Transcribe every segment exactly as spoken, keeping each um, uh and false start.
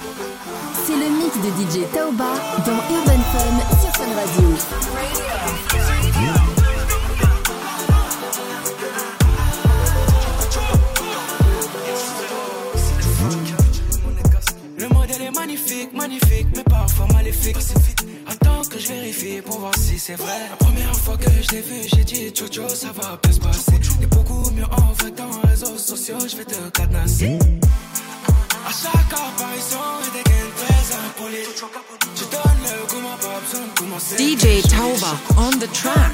C'est le mix de D J Taoba dans Urban Fun sur Fun Radio. Le modèle est magnifique, magnifique, mais parfois maléfique. Attends que je vérifie pour voir si c'est vrai. La première fois que je l'ai vu, j'ai dit Jojo, ça va bien se passer. T'es beaucoup mieux en vrai dans les réseaux sociaux, je vais te cadenasser. À chaque apparition, et des gains très impolis. Je donne le goût, ma pas besoin de commencer. D J Taoba on the track.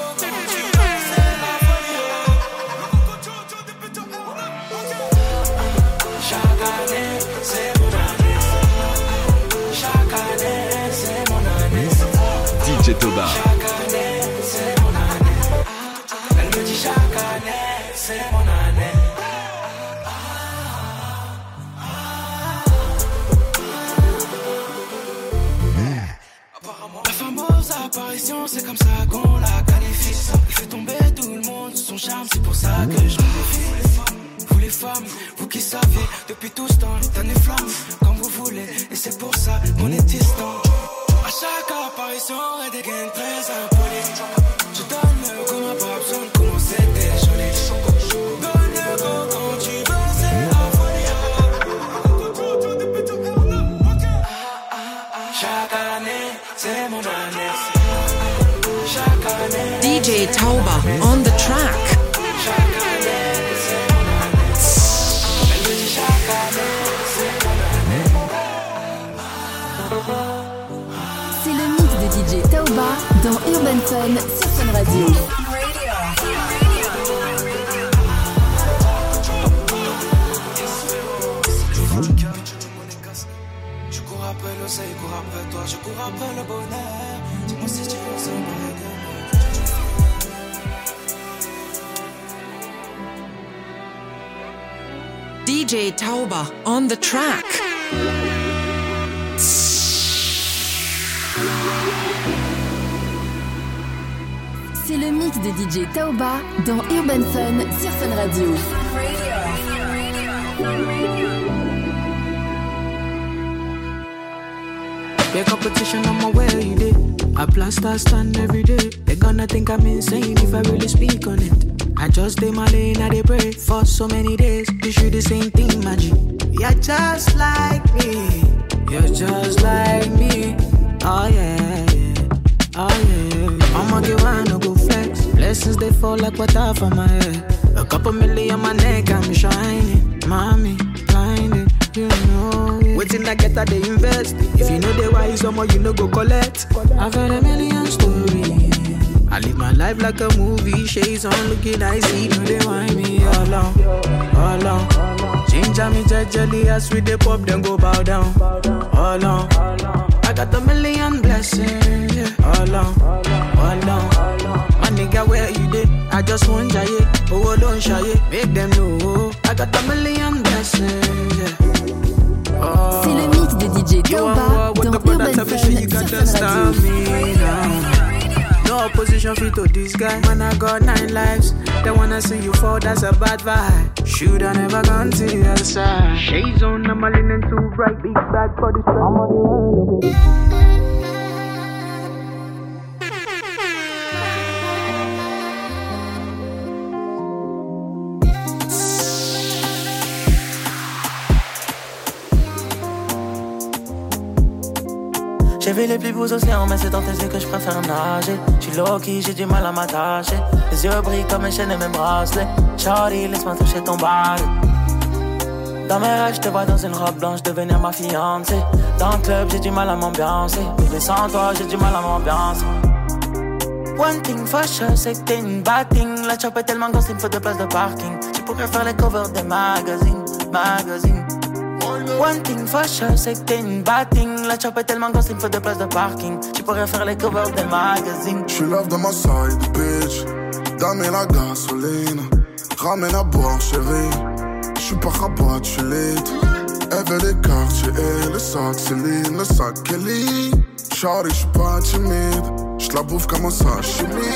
Chaque année, c'est mon année. Chaque année, c'est mon année. D J Taoba. Chaque année, c'est mon année. Elle me dit chaque année, c'est mon année. La fameuse apparition, c'est comme ça qu'on la qualifie. Il fait tomber tout le monde sous son charme, c'est pour ça que je me défie. Vous les femmes, vous qui saviez, depuis tout ce temps, les tannes flammes, comme vous voulez, et c'est pour ça qu'on est distant. À chaque apparition, et des gains très impolis. Je donne le goût, ma pas besoin de commencer, t'es jolie. Donne le goût quand tu veux, c'est la folie. Chaque année, c'est mon année. Chaque année, D J Taoba on the track. chaque année, c'est mon année. Elle me dit chaque année, c'est mon année. C'est le mix de D J Taoba dans Urban Fun sur Fun Radio. Je cours après l'oseille, cours après toi, je cours après le bonheur. Dis-moi si tu veux ça, D J Taoba on the track. C'est le mix de D J Taoba dans Urban Fun sur Fun Radio. Yeah, competition on my way, you did. I blast that stand every day. They gonna think I'm insane if I really speak on it. I just stay my lane, I they pray for so many days. You should the same thing, magic. You're just like me. You're just like me. Oh yeah, yeah. Oh yeah. I'ma get one, no go flex. Blessings they fall like water from my head. A couple million on my neck, I'm shining. Mommy, blinded, you know it. Waiting I get that they invest. If you know they wise, someone you know go collect. I've heard a million stories. I live my life like a movie. Shades on, looking icy. Do they want me all on, all on. Ginger me jelly, as with the pop, then go bow down. All on. I got a million blessings. Yeah. All on, all on. My nigga, where you did? I just want to it. Oh, don't shy it. Make them know. I got a million blessings. Yeah. Oh. C'est le mix de D J Taoba dans Urban Fun sur Fun Radio. No opposition fit to this guy. Man, I got nine lives. They wanna see you fall, that's a bad vibe. Should I never gone to the other side? Shades on, I'm a linen too bright. Big bag for this. I'm on the way. J'ai vu les plus beaux océans, mais c'est dans tes yeux que je préfère nager. J'suis low-key, j'ai du mal à m'attacher. Les yeux brillent comme mes chaînes et mes bracelets. Shawty, laisse-moi toucher ton body. Dans mes rêves, j'te vois dans une robe blanche devenir ma fiancée. Dans le club, j'ai du mal à m'ambiancer. Mais sans toi, j'ai du mal à m'ambiancer. One thing for sure, c'est que t'es une bad thing. La chop est tellement grosse, il me faut deux places de parking. Tu pourrais faire les covers des magazines, magazines. One thing for sure, c'est que t'es une bad thing. La chop est tellement grosse, il me faut deux places de parking. Tu pourrais faire les covers des magazines. J'suis love dans ma side, bitch. Dammer la gasoline. Ramène à boire, chérie. J'suis pas rabat, j'suis lit. Elle veut les quartiers et le sac Céline, le sac Kelly. Shawty, j'suis pas timide. J'la bouffe comme un sashimi.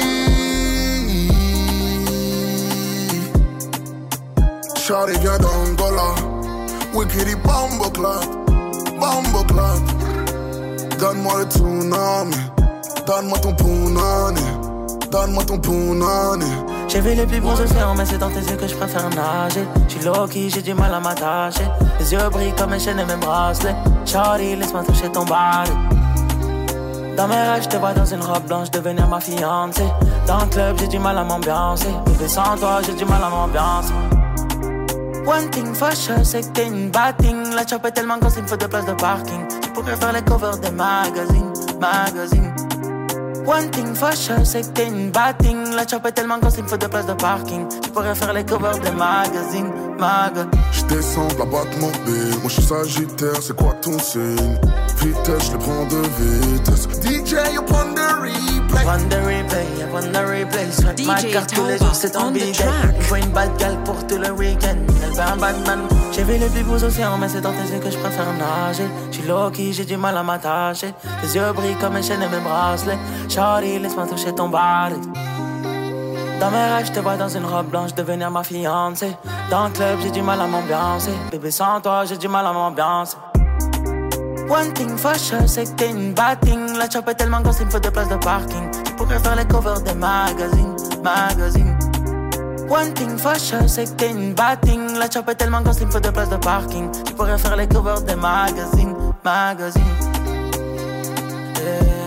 Shawty vient d'Angola. Wikiri Bombo Club. bombo clap. Donne-moi le tsunami. Donne-moi ton punani. Donne-moi ton punani. J'ai vu les plus beaux océans, mais c'est dans tes yeux que je préfère nager. J'suis low-key, j'ai du mal à m'attacher. Les yeux brillent comme mes chaînes et mes bracelets. Shawty, laisse-moi toucher ton body. Dans mes rêves, j'te vois dans une robe blanche devenir ma fiancée. Dans le club, j'ai du mal à m'ambiancer. Bébé, sans toi, j'ai du mal à m'ambiancer. One thing for sure, c'est que t'es une bad thing. La chop est tellement grosse, il me faut deux places de parking. Tu pourrais faire les covers des magazines, magazines. One thing for sure, c'est que t'es une bad thing. La chop est tellement grosse, il me faut deux places de parking. Tu pourrais faire les covers des magazines, magazines. J'descends de la boîte mobile. Moi j'suis sagittaire, c'est quoi ton signe? Vitesse, j'le prends de vitesse. D J, upon the replay. Upon the replay, upon the replay. Swipe D J ma carte tous les jours, c'est ton billet. Il faut une bad gal pour tout le week-end. Elle veut un Batman. J'ai vu les plus beaux océans, mais c'est dans tes yeux que je préfère nager. J'suis low-key, j'ai du mal à m'attacher. Tes yeux brillent comme mes chaînes et mes bracelets. Shawty, laisse-moi toucher ton body. Dans mes rêves, je te vois dans une robe blanche devenir ma fiancée. Dans le club, j'ai du mal à m'ambiancer. Bébé, sans toi, j'ai du mal à m'ambiancer. One thing for sure, c'est que t'es une bad thing. La chop est tellement grosse, il me faut deux places de parking. Tu pourrais faire les covers des magazines, magazines. One thing for sure, c'est que t'es une bad thing. La chop est tellement grosse, il me faut deux places de parking. Tu pourrais faire les covers des magazines, magazines. Yeah.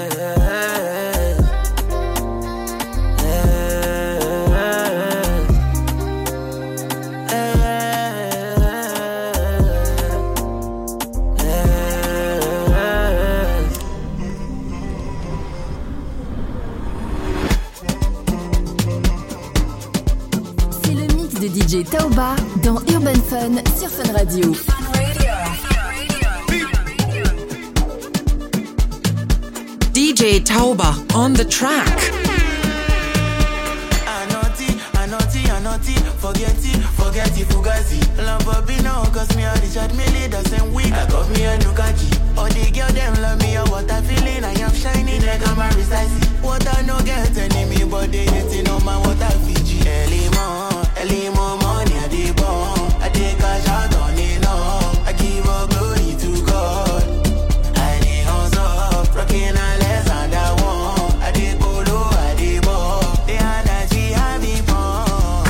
De D J Taoba dans Urban Fun sur Fun Radio. D J Taoba on the track. Anoti, Anoti, Anoti, forget it, forget it, Fugazi. Lamborghini, cause me a Richard Mille the same week. I got me a Nukaji. All the girl them love me, oh, what I feeling, I am shining like I'm a Rizzi. What I no get enemy, but they hating on my water Fiji. Elimo. Early more money, I did born. I take a shot on it all. I give all glory to God. I did hustle, rocking a less and I want. I did polo, I did ball. The energy I be born.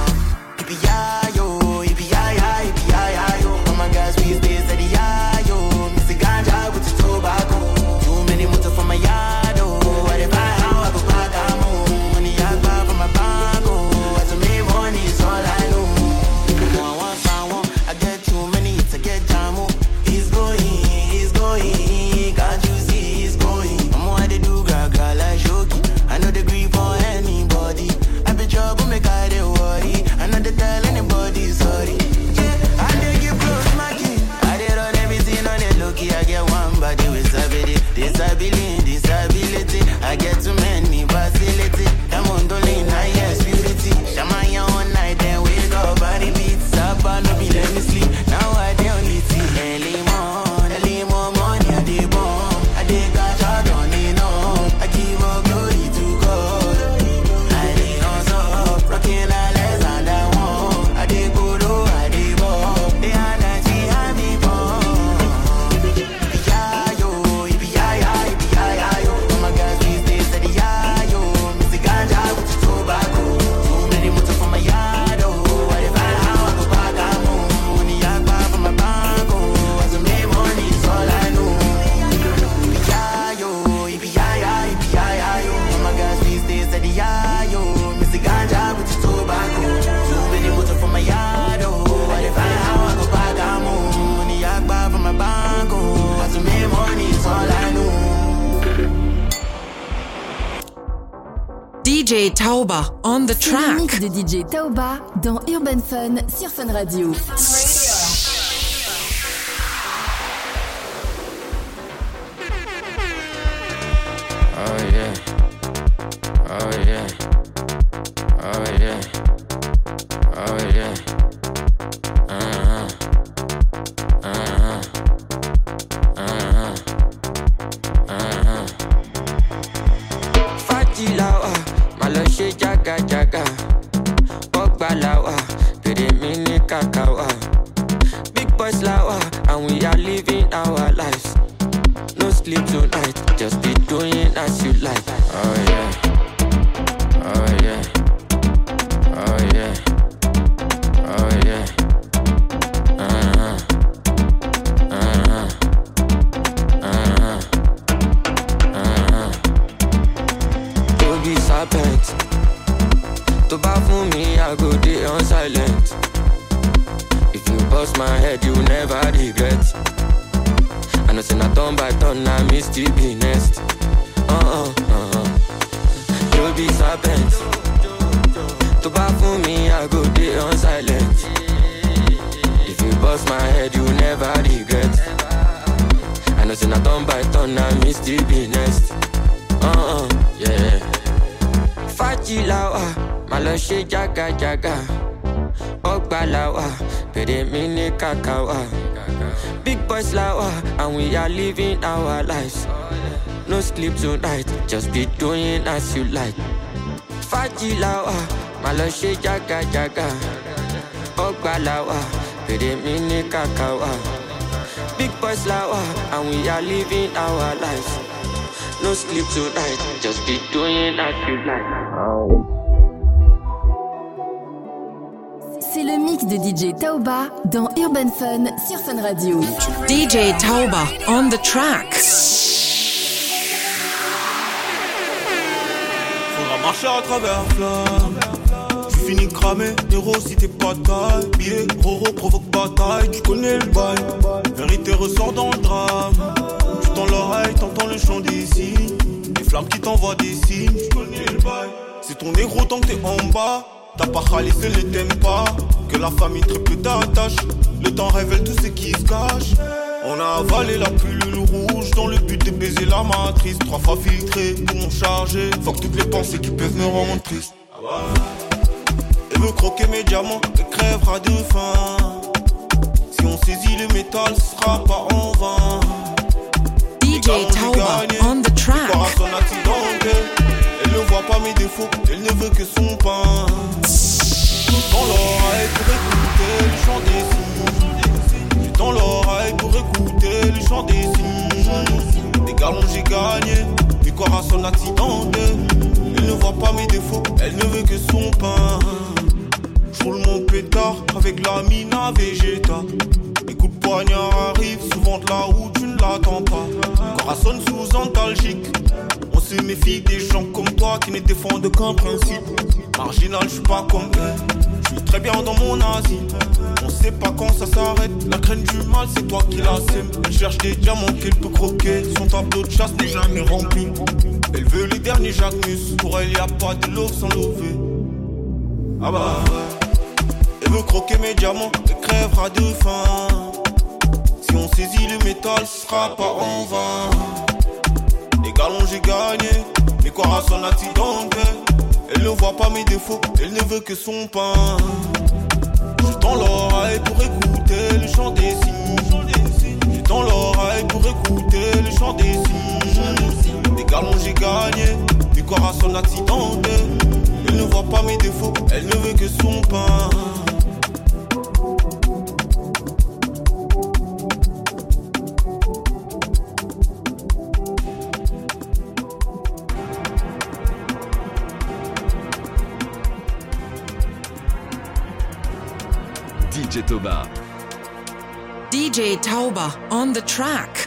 Yippee-yi-yo, yippee-yi-yi, yippee-yi-yo. Oh my gosh, we stay steady, yo. Mix the ganja with the tobacco. Too many motor for my yard, oh. What if I how I go back, I'm home. Money I buy for my bank, oh. Money is all I know. One once I want, I get too many hits, I get jam. He's going, he's going. Can't you see he's going? I'm what they do, gra gra like Shoki. I know they grieve for anybody. I be trouble, make I they worry. I know they tell anybody sorry. Yeah, I they give close my key. I did on everything on the low-key. I get one body with disability, disability, disability. I get too many facility. I'm on the lane, I yes, purity. Shamaya one night, then wake up, body beats up, and no be let me sleep. Now I dey only see early morning, early morning, I dey born. I dey catch out on it all. I give all glory to God. I dey hustle, rocking a less and I want. I dey go low, I dey ball. The energy I be born. Yippee-yi-yo, yippee-yi-yi, yippee-yi-yo. Oh my gosh, we stay steady, yo. Mix the ganja with the tobacco. Too many motor for my yard, oh. What if I how I go back, I'm home. Money I buy for my bank, oh. As I make money, it's all I know. Yippee-yi-yo, yippee-yi-yi, yippee-yi-yo. Oh my gosh, we stay steady, yo. Mix the ganja with the tobacco. Too many motor for my yard, oh. What if I how I go back, I'm home. Money I buy for my bank, oh. As I make money, it's all I know. D J Taoba on the C'est le mix track. de D J Taoba dans Urban Fun sur Fun Radio. Oh yeah. Oh yeah. Oh yeah. Oh yeah. Uh-huh. Uh-huh. Uh-huh. Uh-huh. Fatilawa, maloshe jaga jaga. Ogbalawa, pere mini kakawa. say na turn by turn, na me still be next. Uh-uh, uh-uh. You be serpent. To buy for me, I go day on silent. If you bust my head, you never regret. I know say na turn by turn, na me still be next. Uh-uh, yeah. Faji lawa, malo she jaga jaga. Ogba lawa, pede mini kakawa. Big boys lawa, and we are living our lives. No sleep tonight, just be doing as you like. Faji lawa, malo she jaga jaga. Ogba lawa, pede mini kakawa. Big boys lawa, and we are living our lives. No sleep tonight, just be doing as you like. C'est le mix de D J Taoba dans Urban Fun sur Fun Radio. D J Taoba on the track. Faudra marcher à travers la flamme. Tu finis cramé, héros si t'es pas taille. Billet, Roro provoque bataille, tu connais le bail. Vérité ressort dans le drame. Tu tends l'oreille, t'entends le chant des signes. Des flammes qui t'envoient des signes, tu connais le bail. C'est ton négro tant que t'es en bas. T'as pas ralisé, ne t'aime pas. Que la famille triple t'attache. Le temps révèle tout ce qui se cache. On a avalé la pilule rouge dans le but de baiser la matrice. Trois fois filtré, poumon chargé. Fuck toutes les pensées qui peuvent me rendre triste. Elle veut croquer mes diamants et crèvera de faim. Si on saisit le métal, ce sera pas en vain. D J Taoba on the track. Elle ne voit pas mes défauts, elle ne veut que son pain. Dans l'oreille pour écouter le chant des signes. Dans l'oreille pour écouter le chant des signes. Des galons j'ai gagné, victoire à son accident. Elle ne voit pas mes défauts, elle ne veut que son pain. J'roule mon pétard avec la mina Vegeta. Les coups de poignard arrivent souvent de là où tu ne l'attends pas. Corazon sous antalgique. On se méfie des gens comme toi qui ne défendent qu'un principe. Marginal, je suis pas comme eux. Je suis très bien dans mon asile. On sait pas quand ça s'arrête. La graine du mal, c'est toi qui la sème. Elle cherche des diamants qu'elle peut croquer. Son tableau de chasse n'est jamais rempli. Elle veut les derniers Jacques. Pour elle, y a pas de love sans lever. Ah bah elle veut croquer mes diamants et crèvera de faim. Si on saisit le métal, ce sera pas en vain. Les galons j'ai gagné, mais quoi à son accident. Elle ne voit pas mes défauts, elle ne veut que son pain. Je tends l'oreille pour écouter le chant des signes. Je tends l'oreille pour écouter le chant des signes. Les galons j'ai gagné, mais quoi à son accident. Elle ne voit pas mes défauts, elle ne veut que son pain. D J Taoba. D J Taoba on the track.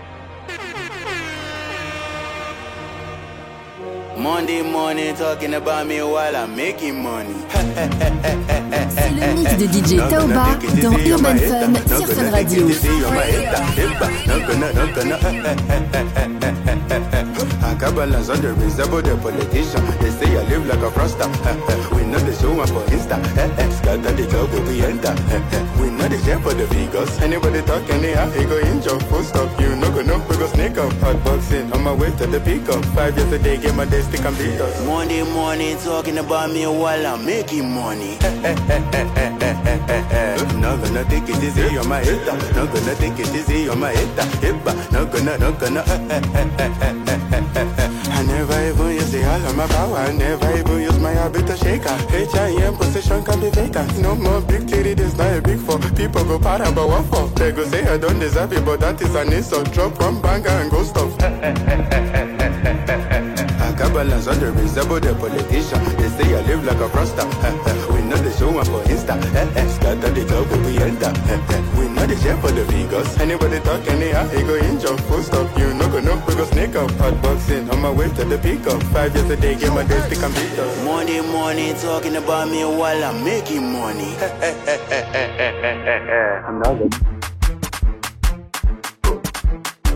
Monday morning talking about me while I'm making money. C'est le mix de D J Taoba dans Urban Fun sur Fun Radio. I got balance on the reservoir, the politician. They say I live like a froster. We know the show up for Insta. Scatter the club where we enter. We know the share for the figures. Anybody talk anyhow, he go injure. Full stop, you no go no, we go sneak up. Hot boxing, on my way to the peak up. Five years a day, get my day stick and beat us. Monday morning talking about me while I'm making money. Not gonna take it easy, you're my hater. Not gonna take it easy, you're my hater. Hippa, not gonna, not gonna. I never even use the all of my power. I never even use my habit to shake her. H I M position can be vacant. No more big titty, this not a big four. People go para, but what for? They go say I don't deserve it, but that is an insult. Drop one banger and go stop. I got balance on the reservoir, the politician. They say I live like a froster. We know the show up for Insta. Scatter the club where we enter. We know the share for the figures. Anybody talk anyhow, he go injure. Full stop, you no go no, we go sneak up. Hot boxing, on my way to the peak up. Five years a day, get my day stick and beat up. Monday morning talking about me while I'm making money. I'm not good.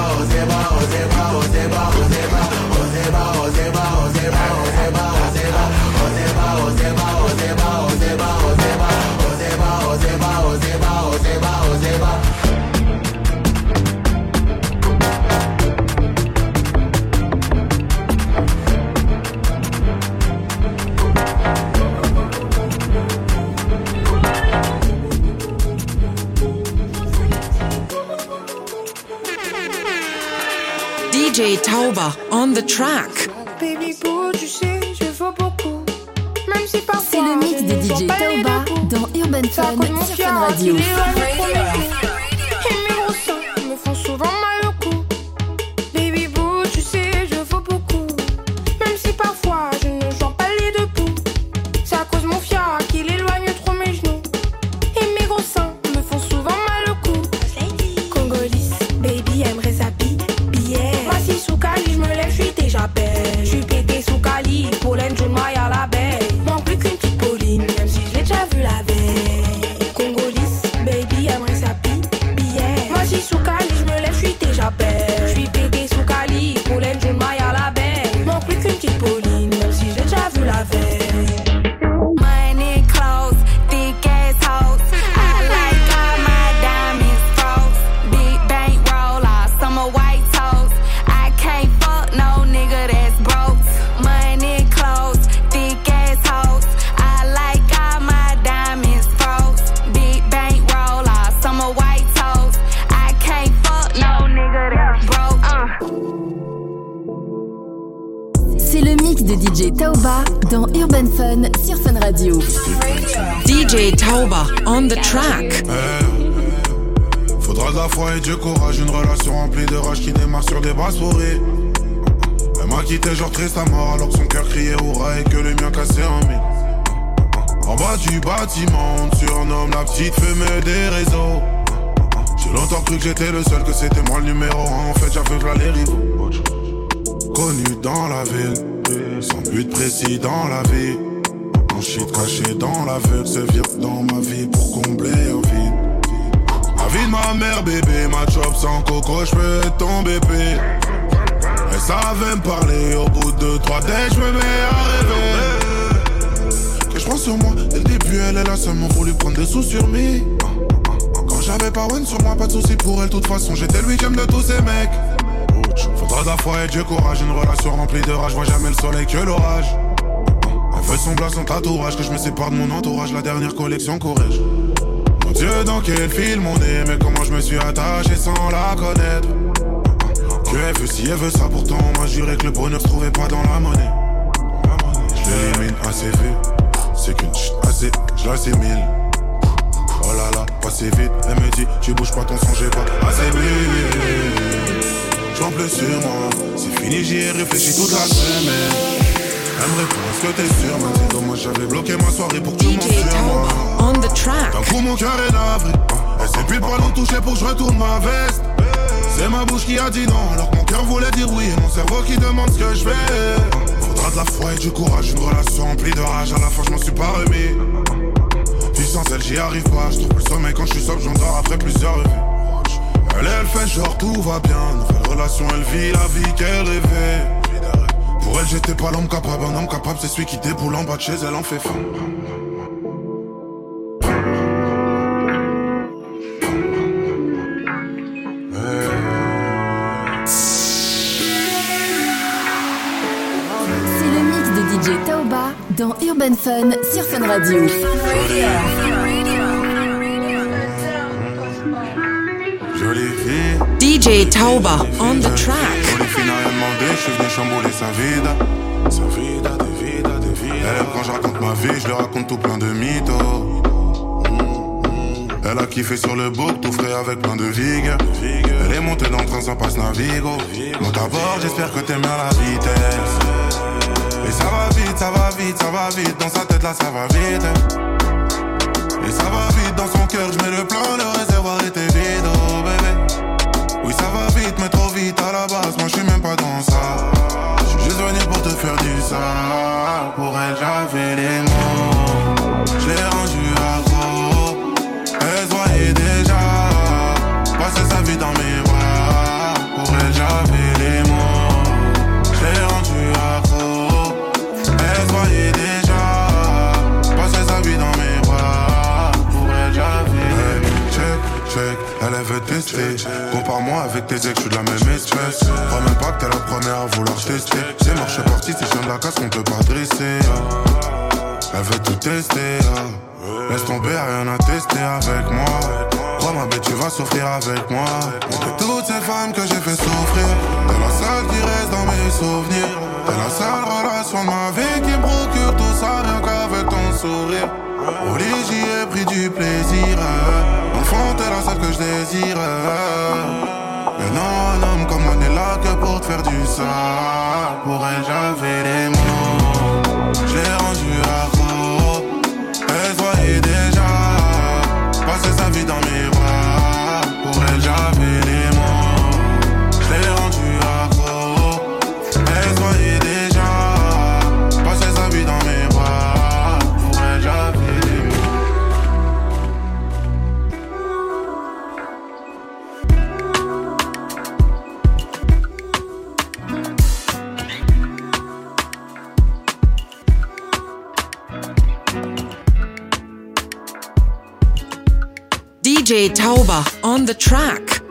D J Tauba on the track. Baby boo, tu sais, je vaux beaucoup. Même si parfois c'est le mix de D J Tauba dans Urban Fun sur Fun Radio. Et mes gros seins me font souvent mal au cou. Baby boo, tu sais, je vaux beaucoup. Même si parfois je ne joue pas les deux poux. C'est à cause mon fiac qu'il éloigne trop mes genoux. Et mes gros seins me font souvent mal au cou. Congolise, baby aimerait sa bille. Moi si sous Cali, je me lève, je suis déjà belle. Je suis pété sous Cali, pollen, jaune, maille à la baie. Manque plus qu'une petite Pauline, même si je l'ai déjà vu la veille. Congolise, baby, aimerait sa billet. Moi si sous Cali, je me lève, je suis déjà belle. Je suis pété sous Cali, pollen, jaune, maille à la baie. Manque plus qu'une petite Pauline, même si je l'ai déjà vu la veille. Money, clothes, thick ass hoes. I like all my diamonds froze. Big bank roller, summer white toes. I can't fuck no nigga that's broke. Money, clothes, thick ass hoes. I like all my diamonds froze. Big bank roller, summer white toes. I can't fuck no nigga that's broke. Uh. C'est le mix de D J Tauba dans Urban Fun sur Fun Radio. D J Tauba on the track. Hey, faudra de la foi et du courage, une relation remplie de rage qui démarre sur des bras souris. Elle m'a quitté genre triste à mort alors que son cœur criait hurrah et que le mien cassait en mille. En bas du bâtiment, on te surnomme la petite fumée des réseaux. J'ai longtemps cru que j'étais le seul, que c'était moi le numéro un. En fait j'avais v'là les rivaux. Connu dans la ville, sans but précis dans la vie. Mon shit caché dans l'aveugle se vire dans ma vie pour combler un vide. La vie de ma mère bébé, ma job sans coco, j'peux tomber bébé. Elle savait me parler, au bout de trois days j'me mets à rêver. Que j'prends sur moi, dès le début elle est là seulement voulu prendre des sous sur me. Quand j'avais pas one sur moi, pas de soucis pour elle, de toute façon j'étais le huitième de tous ces mecs. Faudra de la foi et du courage, une relation remplie de rage, vois jamais le soleil que l'orage. Elle veut son blas, son tatouage, que je me sépare de mon entourage, la dernière collection Corrège. Mon Dieu, dans quel film on est, mais comment je me suis attaché sans la connaître. Que elle veut si elle veut ça, pourtant on m'a juré que le bonheur se trouvait pas dans la monnaie. Je l'élimine assez vite, c'est qu'une chute assez, je l'assimile. Oh là là, passé vite, elle me dit, tu bouges pas ton son, j'ai pas assez bu. J'en plus sur moi, c'est fini, j'y ai réfléchi toute la semaine. Elle me répond, est-ce que t'es sûr, m'a dit, donc moi j'avais bloqué ma soirée pour que tu m'en sur moi. On the track. D'un coup mon cœur est navré, elle s'est pile pas l'en toucher pour que je retourne ma veste. C'est ma bouche qui a dit non, alors que mon cœur voulait dire oui, et mon cerveau qui demande ce que je fais. Faudra de la foi et du courage, une relation emplie de rage, à la fin je m'en suis pas remis. Puis sans elle j'y arrive pas, je trouve le sommeil quand je suis sobre, j'endors après plusieurs revues. Elle, elle fait genre tout va bien, nouvelle relation, elle vit la vie qu'elle rêvait. Pour elle j'étais pas l'homme capable, un homme capable c'est celui qui déboule en bas de chez elle en fait faim. C'est le mix de D J Taoba dans Urban Fun sur Fun Radio. Jolie fille, D J Taoba on the track. jolie fille n'a rien demandé, je suis venu chambouler sa vida. Sa vida, des vidas, des vidas. Elle aime quand je raconte ma vie, je lui raconte tout plein de mythos. Elle a kiffé sur le book, tout frais avec plein de vigues. Elle est montée dans le train sans passe Navigo. Bon d'abord j'espère que t'aimes bien la vitesse. Et ça va vite, ça va vite, ça va vite. Dans sa tête là ça va vite. Et ça va vite dans son cœur, je mets le plan, le réservoir était vide, oh bébé. Oui ça va vite, mais trop vite à la base, moi je suis même pas dans ça. Je suis juste venu pour te faire du sale. Pour elle j'avais les mots, je l'ai rendu accro. Elle se voyait déjà passer sa vie dans mes bras. Pour elle j'avais les mots, je l'ai rendu accro. Elle se voyait déjà passer sa vie dans mes bras. Pour elle j'avais les mots. Check, check, elle elle veut tester. Compare-moi avec tes ex, je suis de la même espèce. Crois même pas que t'es la première à vouloir tester. C'est mort, je suis parti, c'est chien de la casse qu'on peut pas dresser. Elle veut tout tester. Laisse tomber, rien à tester avec moi. Crois ma bête, tu vas souffrir avec moi. De toutes ces femmes que j'ai fait souffrir, t'es la seule qui reste dans mes souvenirs. T'es la seule relation de ma vie qui me procure tout ça rien qu'avec ton sourire. Au lit j'y ai pris du plaisir. Dans le fond t'es la seule que je désire. Mais non, un homme comme moi n'est là que pour te faire du sale. Pour elle j'avais les mots, je l'ai rendu accro. Elle se voyait déjà passer sa vie dans mes bras. Pour elle j'avais les mots, je l'ai rendu accro. Elle se voyait déjà passer sa vie dans mes bras. Pour elle j'avais les D J Taoba on the track.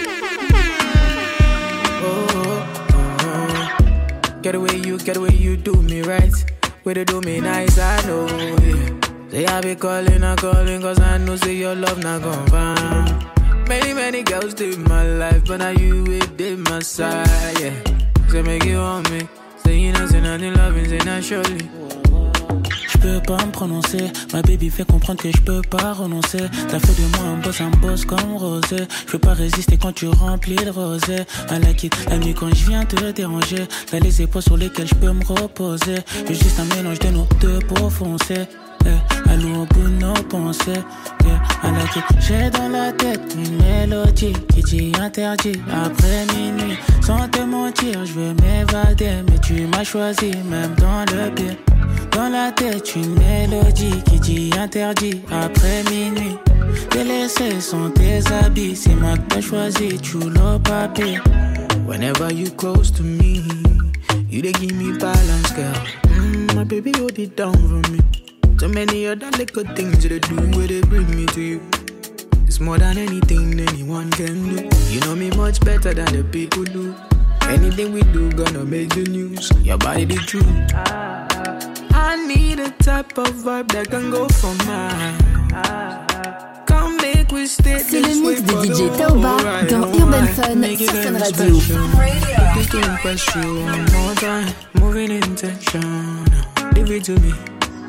Oh, oh, oh. Get the way you, get the way you do me right. Way to do me nice, I know, yeah. Say I be calling, I calling, cause I know say your love not gon' find. Many, many girls did my life, but now you it did my side, yeah. Say make you want me, say you know, say nothing loving, say not surely. Je peux pas me prononcer, ma baby fait comprendre que je peux pas renoncer. T'as fait de moi un boss, un boss comme Rosé. Je peux pas résister quand tu remplis de rosé. À la quitte, la nuit quand je viens te déranger. T'as les épaules sur lesquelles je peux me reposer. J'ai juste un mélange de nos deux pour foncer. Yeah, à nous au bout de nos pensées. Yeah, à la quitte, j'ai dans la tête une mélodie qui dit interdit après minuit. Sans te mentir, je veux m'évader, mais tu m'as choisi même dans le pire. Dans la tête une mélodie qui dit interdit après minuit. T'es laissé sans tes habits, c'est moi que t'as choisi, tu l'as papier. Whenever you close to me, you dey give me balance, girl. Mm, my baby hold it down for me. So many other little things you do where they bring me to you. It's more than anything anyone can do. You know me much better than the people do. Anything we do gonna make the news. Your body the truth. I need a type of vibe that can go for mine. Come make we stay. C'est le mix de D J Taoba dans Urban Fun sur Fun Radio. Just to impress you one more time. Moving intention. Give it to me.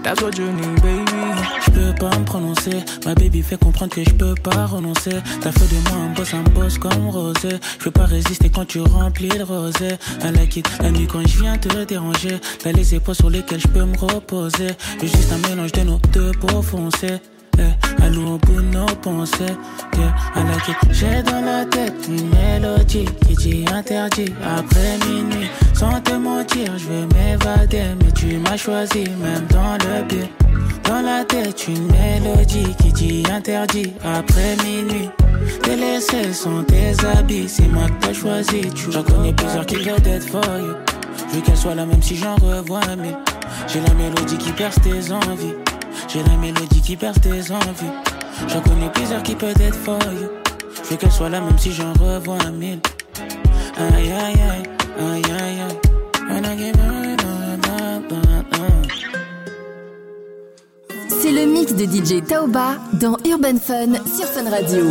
That's what you need, baby. Je peux pas me prononcer, ma baby fait comprendre que je peux pas renoncer. T'as fait de moi un boss, un boss comme Rosé. Je peux pas résister quand tu remplis le rosé. I like it, la nuit quand je viens te déranger. T'as les épaules sur lesquelles je peux me reposer. J'ai juste un mélange de nos deux peaux foncées. Eh, à nous au bout de nos pensées. Yeah, I like it. J'ai dans la tête une mélodie qui dit interdit après minuit. Sans te mentir, je veux m'évader, mais tu m'as choisi même dans le pire. Dans la tête une mélodie qui dit interdit après minuit. T'es laissé sans tes habits, c'est moi que t'as choisi. J'en connais plusieurs qui veulent être for you. Je veux qu'elle soit la même si j'en revois mille. J'ai la mélodie qui perce tes envies. J'ai la mélodie qui perce tes envies. J'en connais plusieurs qui peuvent être for you. Je veux qu'elle soit là même si j'en revois un mille. Aïe aïe aïe, aïe aïe aïe. C'est le mix de D J Taoba dans Urban Fun sur Fun Radio.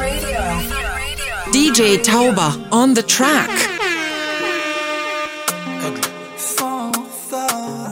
D J Taoba on the track. Sans ça,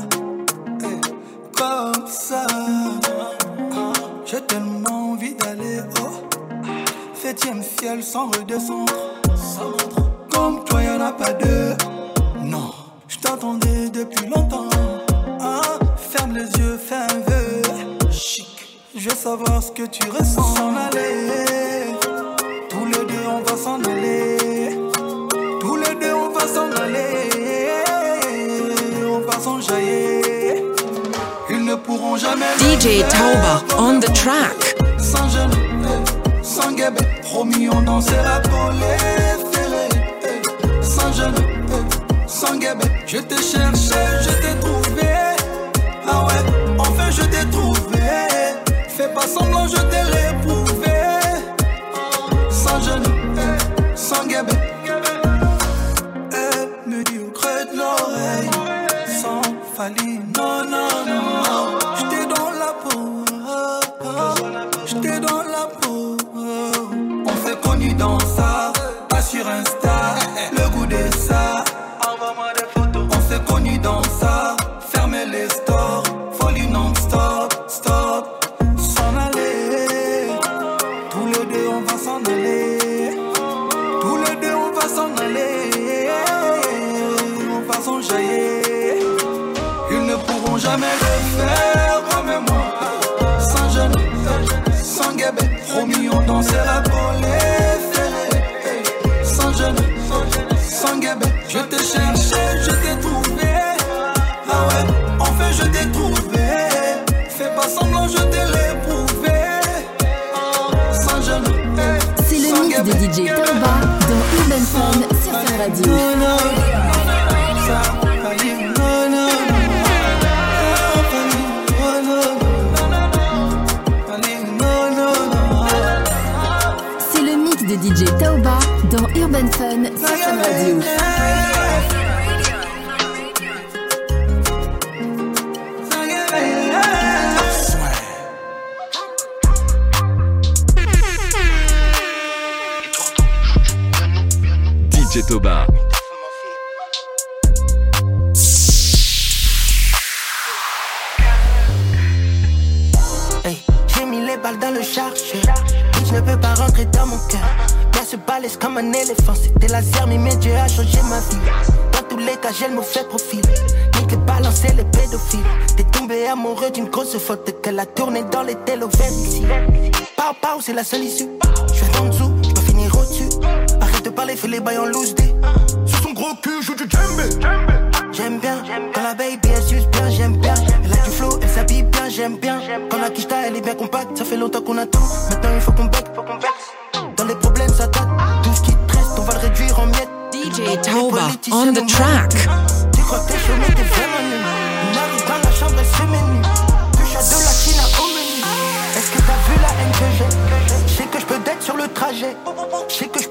comme ça, j'ai tellement envie d'aller au septième ciel sans redescendre. Comme toi y'en a pas deux. Non, je t'attendais depuis longtemps. Ah, ferme les yeux, fais un vœu. Chic, je veux savoir ce que tu ressens. S'en aller, tous les deux on va s'en aller. Tous les deux on va s'en aller. On va s'enjailler. Ils ne pourront jamais. D J Taoba on the track. Sans gêne, sans guébé, promis on dansera collé, ferré. Sans gêne, sans guébé, je t'ai cherché, je t'ai trouvé. Ah ouais, enfin je t'ai trouvé. Fais pas semblant, je t'ai réprouvé. Sans gêne, sans guébé. Elle me dit au creux de l'oreille, sans faille, non, non, non. J'étais dans la peau, j'étais dans la peau. On s'est connus dans ça, pas sur Insta, le goût de ça. Envoie-moi des photos. On s'est connus dans ça, fermez les stores, folie non-stop, stop. S'en aller, tous les deux on va s'en aller. Tous les deux on va s'en aller. On va s'enjailler. Ils ne pourront jamais le faire comme moi. Sans gêne, sans guébé, promis on dansera collé, ferré. Sans gêne, sans guébé, je t'ai cherché, je t'ai trouvé. Ah ouais, enfin je t'ai trouvé. Fais pas semblant, je t'ai réprouvé. Sans gêne, C'est le mix de D J Taoba dans Urban Fun sur Fun Radio. C'est le mix de D J Taoba dans Urban Fun sur Fun Radio. D J Taoba. Hey, j'ai mis les balles dans le chargeur. Je ne peux pas rentrer dans mon cœur. Bien se balèze comme un éléphant. C'était laser, mais mes dieux a changé ma vie. Dans tous les cas, j'ai le mauvais profil. Nique les balancer les pédophiles. T'es tombé amoureux d'une grosse faute qu'elle a tourné dans les télovers ici. Pau pau, c'est la seule issue. Je suis en dessous, je peux finir au-dessus. Arrête de parler, fais les bails en loose day. Sur son gros cul, joue du djembé. J'aime bien, quand la baby elle suce bien, j'aime bien. Elle a du flow, elle s'habille bien, j'aime bien. Quand la quicheta elle est bien compacte, ça fait longtemps qu'on attend. Maintenant il faut qu'on bec, faut qu'on vexe. Dans les problèmes ça date, tout ce qui te reste, on va le réduire en miettes. D J Taoba on the track. Tu crois que t'es chaud mais t'es vraiment nul. On arrive dans la chambre, elle se met nue. Touche à de la Chine au menu. Est-ce que t'as vu la haine que j'ai? Je sais que je peux d'être sur le trajet. Je sais que je